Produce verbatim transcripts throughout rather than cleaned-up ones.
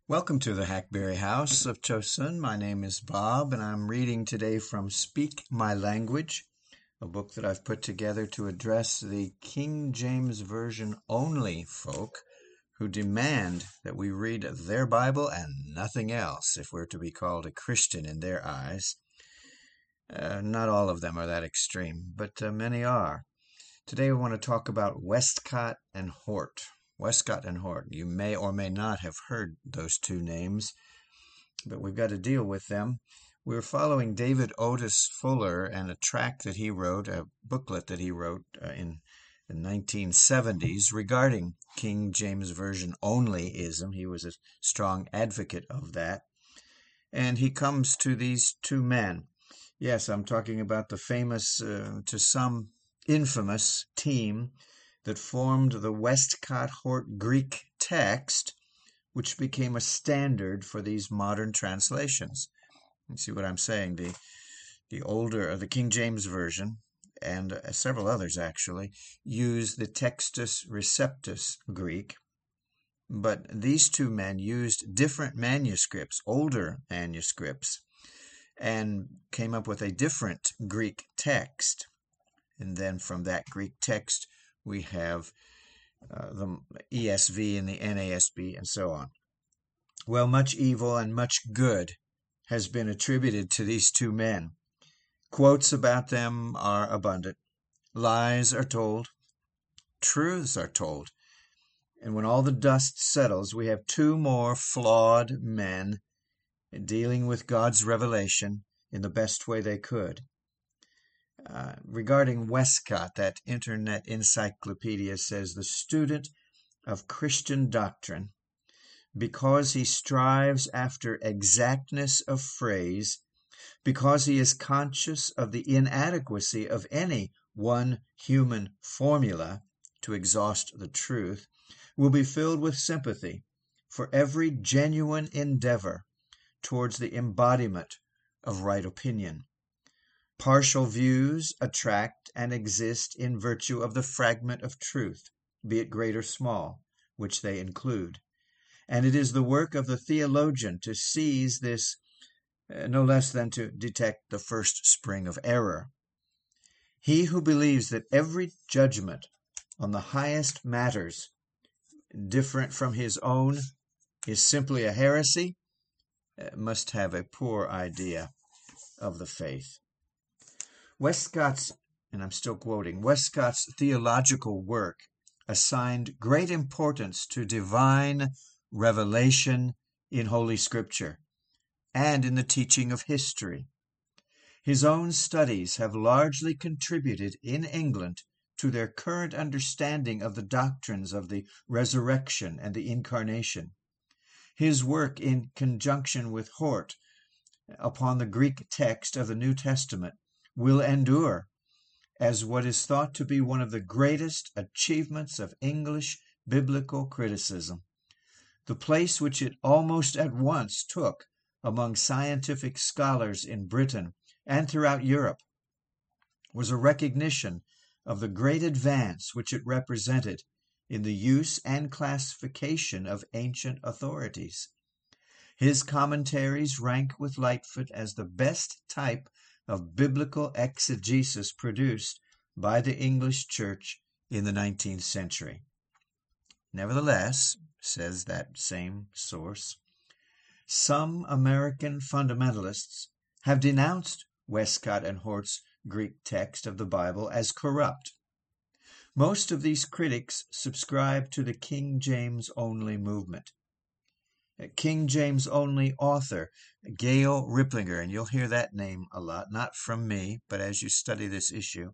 Welcome to the Hackberry House of Chosun. My name is Bob, and I'm reading today from Speak My Language, a book that I've put together to address the King James Version only folk who demand that we read their Bible and nothing else if we're to be called a Christian in their eyes. Uh, not all of them are that extreme, but uh, many are. Today we want to talk about Westcott and Hort. Westcott and Hort. You may or may not have heard those two names, but we've got to deal with them. We're following David Otis Fuller and a tract that he wrote, a booklet that he wrote uh, in the nineteen seventies regarding King James Version onlyism. He was a strong advocate of that. And he comes to these two men. Yes, I'm talking about the famous, uh, to some infamous team that formed the Westcott-Hort Greek text, which became a standard for these modern translations. You see what I'm saying? The the older, uh, the King James Version, and uh, several others actually, use the Textus Receptus Greek, but these two men used different manuscripts, older manuscripts, and came up with a different Greek text. And then from that Greek text, we have uh, the E S V and the N A S B and so on. Well, much evil and much good has been attributed to these two men. Quotes about them are abundant. Lies are told. Truths are told. And when all the dust settles, we have two more flawed men dealing with God's revelation in the best way they could. Uh, regarding Westcott, that internet encyclopedia says the student of Christian doctrine, because he strives after exactness of phrase, because he is conscious of the inadequacy of any one human formula to exhaust the truth, will be filled with sympathy for every genuine endeavor towards the embodiment of right opinion. Partial views attract and exist in virtue of the fragment of truth, be it great or small, which they include. And it is the work of the theologian to seize this uh, no less than to detect the first spring of error. He who believes that every judgment on the highest matters different from his own is simply a heresy uh, must have a poor idea of the faith. Westcott's, and I'm still quoting, Westcott's theological work assigned great importance to divine revelation in Holy Scripture and in the teaching of history. His own studies have largely contributed in England to their current understanding of the doctrines of the resurrection and the incarnation. His work in conjunction with Hort upon the Greek text of the New Testament will endure as what is thought to be one of the greatest achievements of English biblical criticism. The place which it almost at once took among scientific scholars in Britain and throughout Europe was a recognition of the great advance which it represented in the use and classification of ancient authorities. His commentaries rank with Lightfoot as the best type of biblical exegesis produced by the English Church in the nineteenth century. Nevertheless, says that same source, some American fundamentalists have denounced Westcott and Hort's Greek text of the Bible as corrupt. Most of these critics subscribe to the King James only movement. King James only author Gail Riplinger, and you'll hear that name a lot, not from me, but as you study this issue.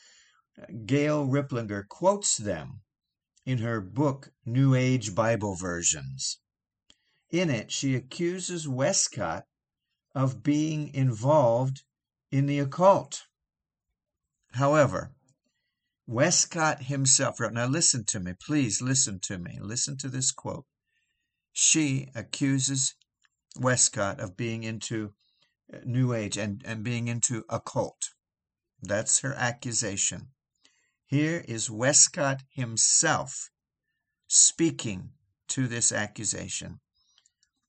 Gail Riplinger quotes them in her book, New Age Bible Versions. In it, she accuses Westcott of being involved in the occult. However, Westcott himself wrote, now listen to me, please listen to me, listen to this quote. She accuses Westcott of being into New Age and, and being into occult. That's her accusation. Here is Westcott himself speaking to this accusation.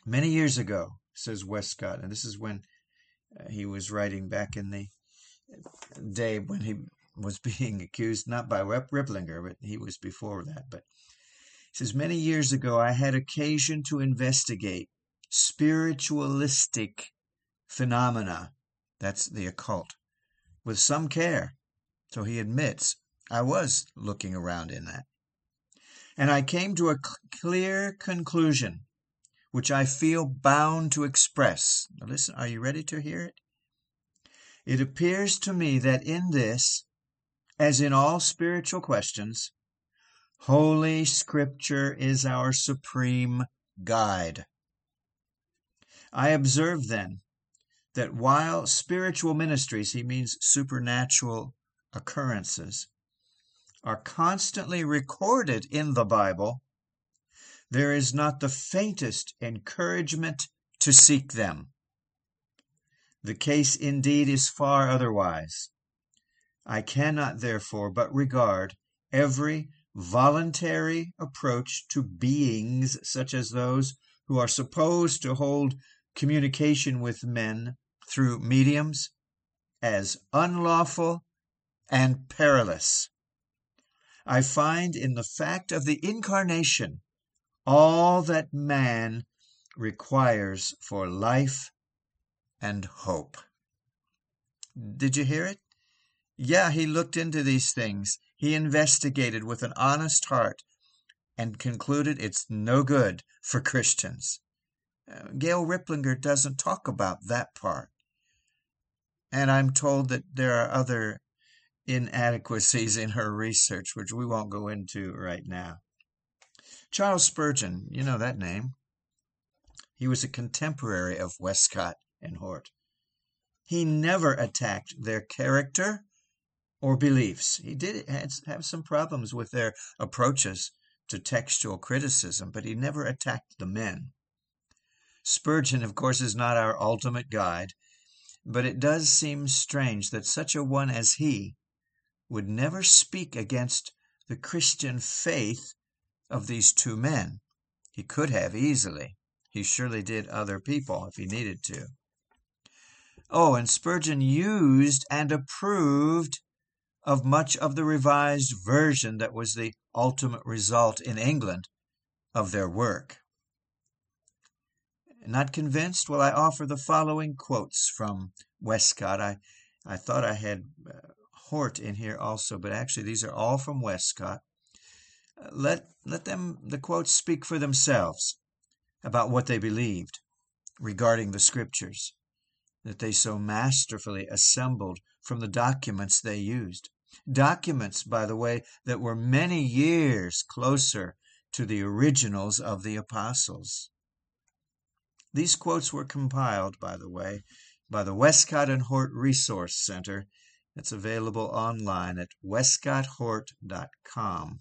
Many years ago, says Westcott, and this is when uh, he was writing back in the day when he was being accused, not by Riplinger, but he was before that. But he says, many years ago, I had occasion to investigate spiritualistic phenomena, that's the occult, with some care. So he admits, I was looking around in that. And I came to a clear conclusion, which I feel bound to express. Now listen, are you ready to hear it? It appears to me that in this, as in all spiritual questions, Holy Scripture is our supreme guide. I observe then that while spiritual ministries, he means supernatural occurrences, are constantly recorded in the Bible, there is not the faintest encouragement to seek them. The case indeed is far otherwise. I cannot therefore but regard every voluntary approach to beings such as those who are supposed to hold communication with men through mediums as unlawful and perilous. I find in the fact of the incarnation all that man requires for life and hope. Did you hear it? Yeah, he looked into these things. He investigated with an honest heart and concluded it's no good for Christians. Uh, Gail Riplinger doesn't talk about that part. And I'm told that there are other inadequacies in her research, which we won't go into right now. Charles Spurgeon, you know that name. He was a contemporary of Westcott and Hort. He never attacked their character or beliefs. He did have some problems with their approaches to textual criticism, but he never attacked the men. Spurgeon, of course, is not our ultimate guide, but it does seem strange that such a one as he would never speak against the Christian faith of these two men. He could have easily. He surely did other people if he needed to. Oh, and Spurgeon used and approved of much of the Revised Version that was the ultimate result in England of their work. Not convinced? Well, I offer the following quotes from Westcott. I, I thought I had uh, Hort in here also, but actually these are all from Westcott. Uh, let, let them, the quotes speak for themselves about what they believed regarding the Scriptures that they so masterfully assembled from the documents they used. Documents, by the way, that were many years closer to the originals of the apostles. These quotes were compiled, by the way, by the Westcott and Hort Resource Center. It's available online at westcott hort dot com.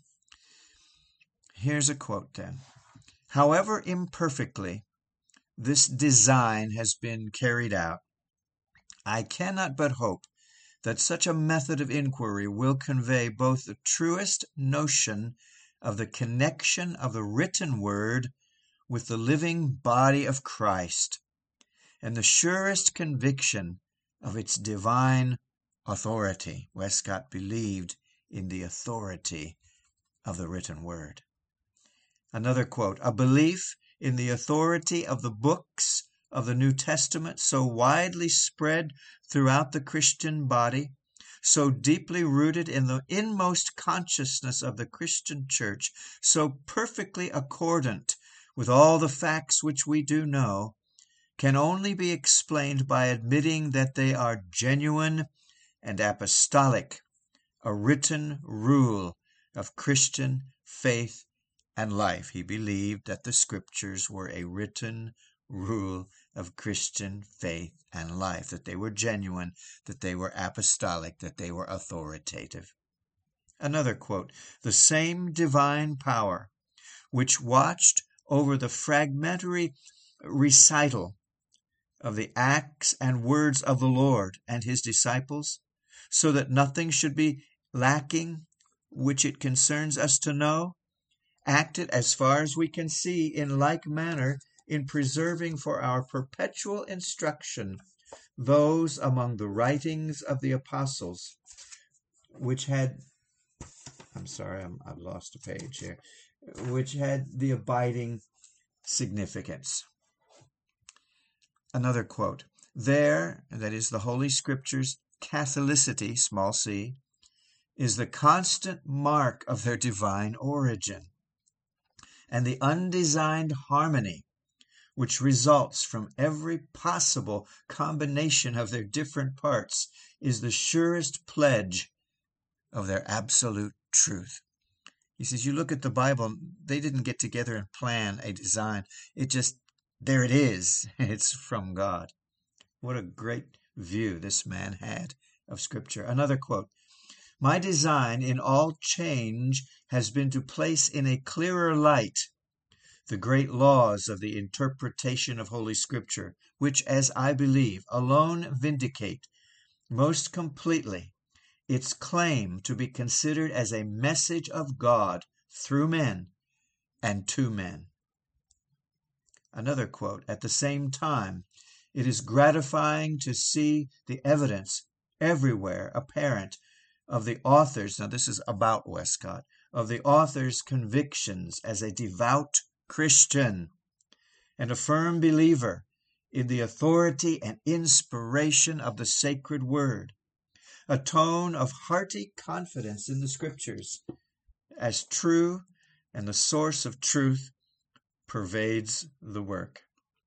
Here's a quote then. However imperfectly this design has been carried out, I cannot but hope that such a method of inquiry will convey both the truest notion of the connection of the written word with the living body of Christ, and the surest conviction of its divine authority. Westcott believed in the authority of the written word. Another quote, a belief in the authority of the books of the New Testament so widely spread throughout the Christian body, so deeply rooted in the inmost consciousness of the Christian church, so perfectly accordant with all the facts which we do know, can only be explained by admitting that they are genuine and apostolic, a written rule of Christian faith and life. He believed that the Scriptures were a written rule of Christian faith and life, that they were genuine, that they were apostolic, that they were authoritative. Another quote, the same divine power which watched over the fragmentary recital of the acts and words of the Lord and his disciples, so that nothing should be lacking which it concerns us to know, acted, as far as we can see, in like manner in preserving for our perpetual instruction those among the writings of the apostles which had, I'm sorry, I'm, I've lost a page here, which had the abiding significance. Another quote, there, that is the Holy Scriptures' Catholicity, small c, is the constant mark of their divine origin, and the undesigned harmony which results from every possible combination of their different parts is the surest pledge of their absolute truth. He says, you look at the Bible, they didn't get together and plan a design. It just, there it is. It's from God. What a great view this man had of Scripture. Another quote, my design in all change has been to place in a clearer light the great laws of the interpretation of Holy Scripture, which, as I believe, alone vindicate most completely its claim to be considered as a message of God through men and to men. Another quote, at the same time, it is gratifying to see the evidence everywhere apparent of the author's, now this is about Westcott, of the author's convictions as a devout Christian and a firm believer in the authority and inspiration of the sacred word, a tone of hearty confidence in the Scriptures as true, and the source of truth pervades the work.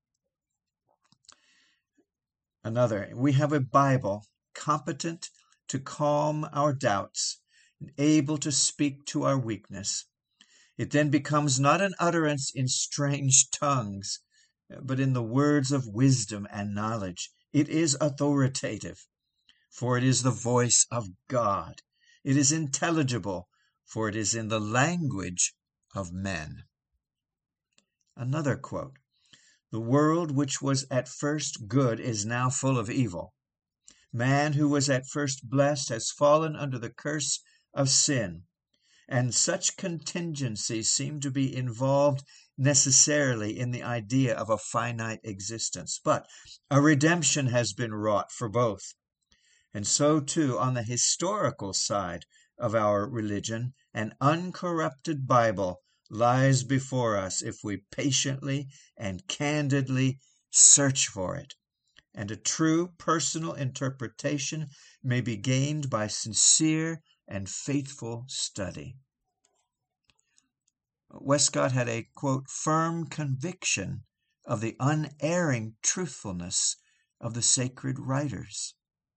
Another, we have a Bible competent to calm our doubts and able to speak to our weakness. It then becomes not an utterance in strange tongues, but in the words of wisdom and knowledge. It is authoritative, for it is the voice of God. It is intelligible, for it is in the language of men. Another quote, the world which was at first good is now full of evil. Man who was at first blessed has fallen under the curse of sin, and such contingencies seem to be involved necessarily in the idea of a finite existence. But a redemption has been wrought for both. And so, too, on the historical side of our religion, an uncorrupted Bible lies before us if we patiently and candidly search for it, and a true personal interpretation may be gained by sincere and faithful study. Westcott had a, quote, firm conviction of the unerring truthfulness of the sacred writers.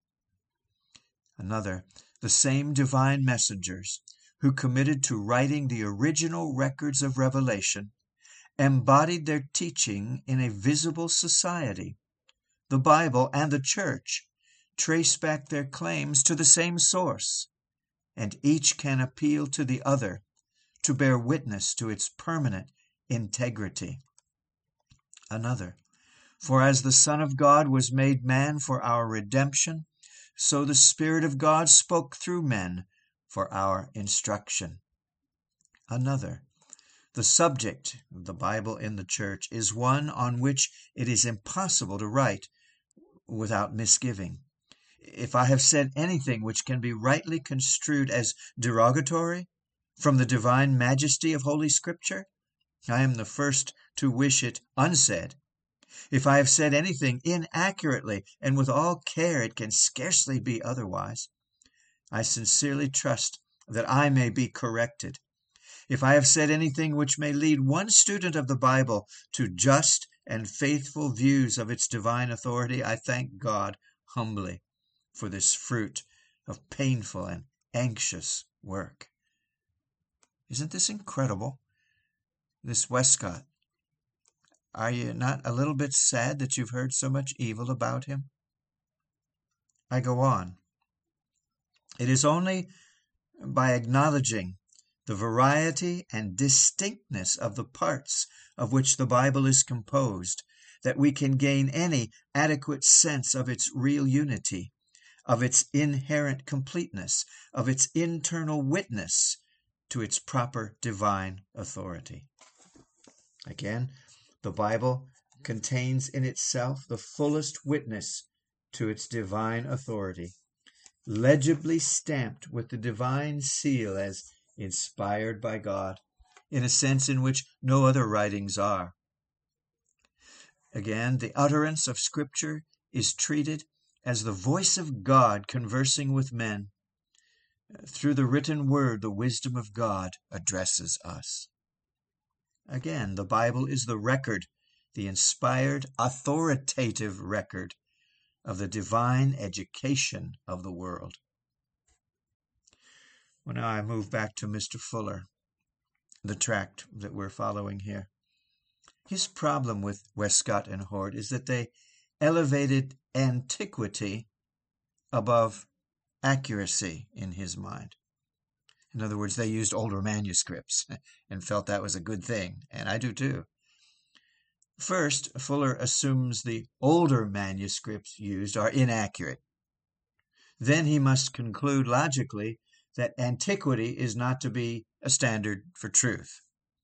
Another, the same divine messengers who committed to writing the original records of revelation embodied their teaching in a visible society. The Bible and the Church trace back their claims to the same source, and each can appeal to the other to bear witness to its permanent integrity. Another, for as the Son of God was made man for our redemption, so the Spirit of God spoke through men for our instruction. Another, the subject of the Bible in the Church is one on which it is impossible to write without misgiving. If I have said anything which can be rightly construed as derogatory from the divine majesty of Holy Scripture, I am the first to wish it unsaid. If I have said anything inaccurately, and with all care it can scarcely be otherwise, I sincerely trust that I may be corrected. If I have said anything which may lead one student of the Bible to just and faithful views of its divine authority, I thank God humbly for this fruit of painful and anxious work. Isn't this incredible? This Westcott. Are you not a little bit sad that you've heard so much evil about him? I go on. It is only by acknowledging the variety and distinctness of the parts of which the Bible is composed that we can gain any adequate sense of its real unity, of its inherent completeness, of its internal witness to its proper divine authority. Again, The Bible contains in itself the fullest witness to its divine authority, legibly stamped with the divine seal as inspired by God, in a sense in which no other writings are. Again, the utterance of Scripture is treated as the voice of God conversing with men. Through the written word, the wisdom of God addresses us. Again, the Bible is the record, the inspired, authoritative record of the divine education of the world. Well, now I move back to Mister Fuller, the tract that we're following here. His problem with Westcott and Hort is that they elevated antiquity above accuracy in his mind. In other words, they used older manuscripts and felt that was a good thing, and I do too. First, Fuller assumes the older manuscripts used are inaccurate. Then he must conclude logically that antiquity is not to be a standard for truth.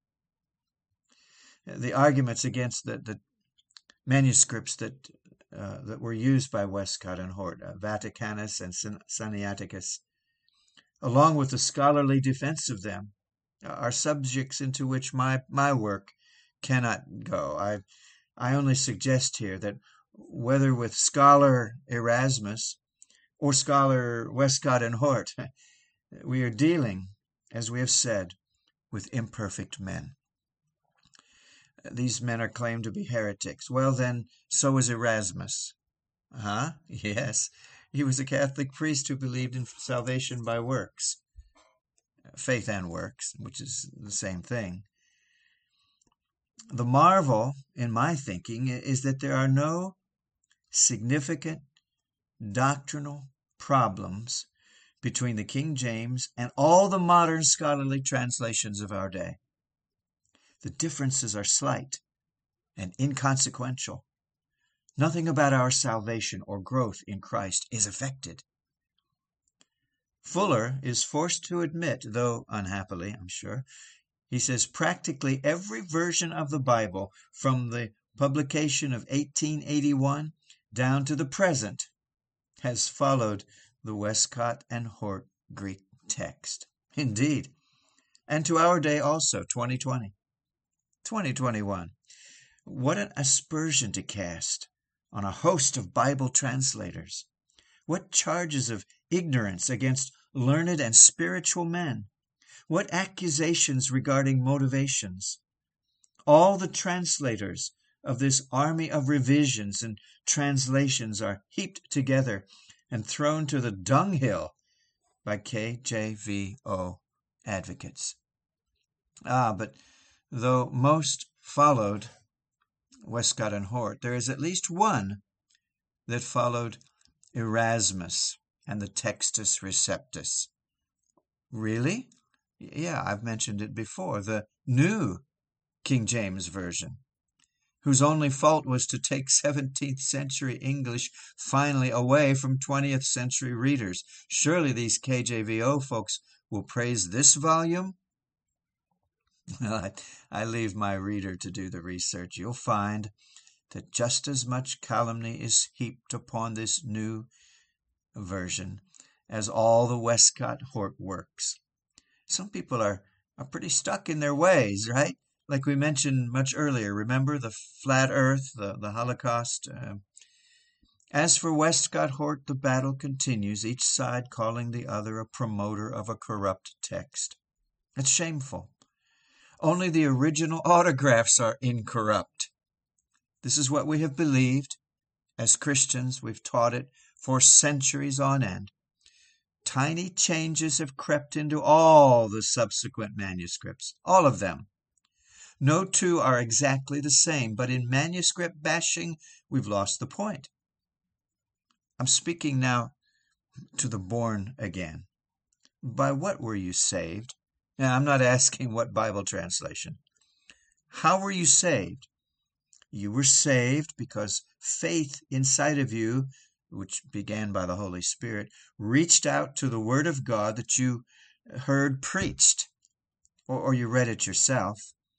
The arguments against the, the manuscripts that uh, that were used by Westcott and Hort, uh, Vaticanus and Sinaiticus, along with the scholarly defense of them, are subjects into which my, my work cannot go. I, I only suggest here that whether with scholar Erasmus or scholar Westcott and Hort, we are dealing, as we have said, with imperfect men. These men are claimed to be heretics. Well, then, so is Erasmus. Huh? Yes, he was a Catholic priest who believed in salvation by works, faith and works, which is the same thing. The marvel, in my thinking, is that there are no significant doctrinal problems between the King James and all the modern scholarly translations of our day. The differences are slight and inconsequential. Nothing about our salvation or growth in Christ is affected. Fuller is forced to admit, though unhappily, I'm sure, he says practically every version of the Bible from the publication of eighteen eighty-one down to the present has followed the Westcott and Hort Greek text. Indeed, and to our day also, twenty twenty. twenty twenty-one. What an aspersion to cast on a host of Bible translators. What charges of ignorance against learned and spiritual men. What accusations regarding motivations. All the translators of this army of revisions and translations are heaped together and thrown to the dunghill by K J V O advocates. Ah, but though most followed Westcott and Hort, there is at least one that followed Erasmus and the Textus Receptus. Really? Yeah, I've mentioned it before. The New King James Version, whose only fault was to take seventeenth century English finally away from twentieth century readers. Surely these K J V O folks will praise this volume? I, I leave my reader to do the research. You'll find that just as much calumny is heaped upon this new version as all the Westcott Hort works. Some people are, are pretty stuck in their ways, right? Like we mentioned much earlier, remember the flat earth, the, the Holocaust? Uh, as for Westcott Hort, the battle continues, each side calling the other a promoter of a corrupt text. It's shameful. Only the original autographs are incorrupt. This is what we have believed. As Christians, we've taught it for centuries on end. Tiny changes have crept into all the subsequent manuscripts, all of them. No two are exactly the same, but in manuscript bashing, we've lost the point. I'm speaking now to the born again. By what were you saved? Now, I'm not asking what Bible translation. How were you saved? You were saved because faith inside of you, which began by the Holy Spirit, reached out to the Word of God that you heard preached, or, or you read it yourself.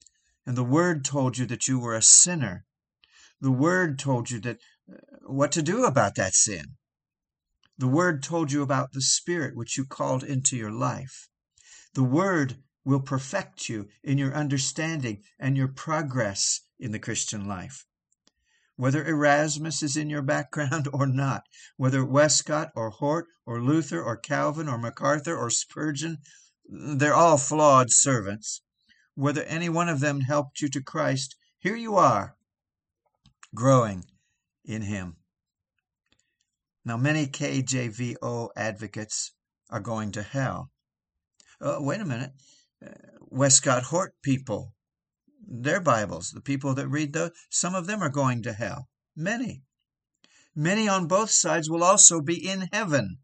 And the Word told you that you were a sinner. The Word told you that uh, what to do about that sin. The Word told you about the Spirit which you called into your life. The Word will perfect you in your understanding and your progress in the Christian life. Whether Erasmus is in your background or not, whether Westcott or Hort or Luther or Calvin or MacArthur or Spurgeon, they're all flawed servants. Whether any one of them helped you to Christ, here you are, growing in Him. Now, many K J V O advocates are going to hell. Uh, wait a minute. Uh, Westcott Hort people, their Bibles, the people that read those, some of them are going to hell. Many. Many on both sides will also be in heaven.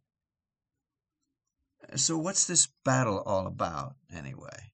So what's this battle all about, anyway?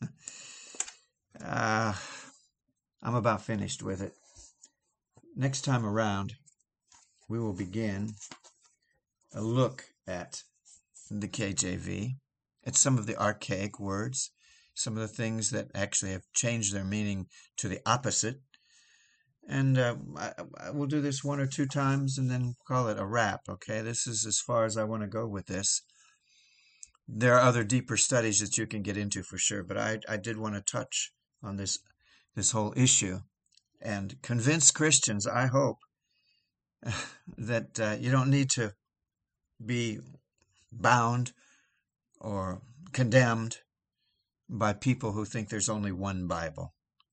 uh, I'm about finished with it. Next time around, we will begin a look at the K J V, at some of the archaic words, some of the things that actually have changed their meaning to the opposite. And uh, I, I will do this one or two times and then call it a wrap, okay? This is as far as I want to go with this. There are other deeper studies that you can get into for sure, but I, I did want to touch on this, this whole issue and convince Christians, I hope, that uh, you don't need to be bound or condemned by people who think there's only one Bible.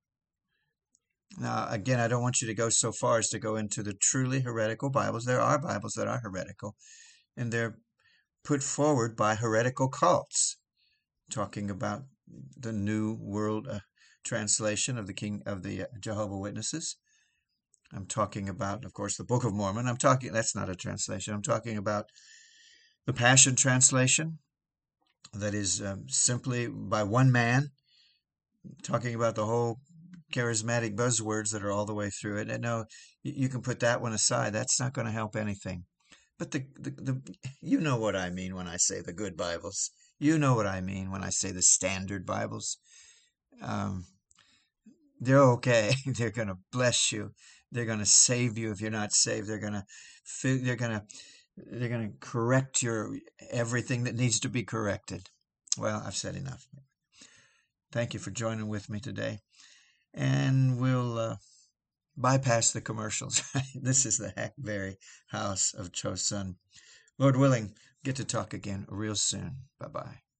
Now, again, I don't want you to go so far as to go into the truly heretical Bibles. There are Bibles that are heretical, and they're put forward by heretical cults, talking about the New World uh, Translation of the King of the uh, Jehovah's Witnesses. I'm talking about, of course, the Book of Mormon. I'm talking, that's not a translation. I'm talking about the Passion Translation, that is um, simply by one man, talking about the whole charismatic buzzwords that are all the way through it. And no, you can put that one aside. That's not going to help anything. But the, the, the you know what I mean when I say the good Bibles. You know what I mean when I say the standard Bibles. Um, they're okay. They're going to bless you. They're going to save you if you're not saved. They're going to they're going to they're going to correct your everything that needs to be corrected. Well, I've said enough. Thank you for joining with me today. And we'll uh, bypass the commercials. This is the Hackberry House of Chosun. Lord willing, get to talk again real soon. Bye-bye.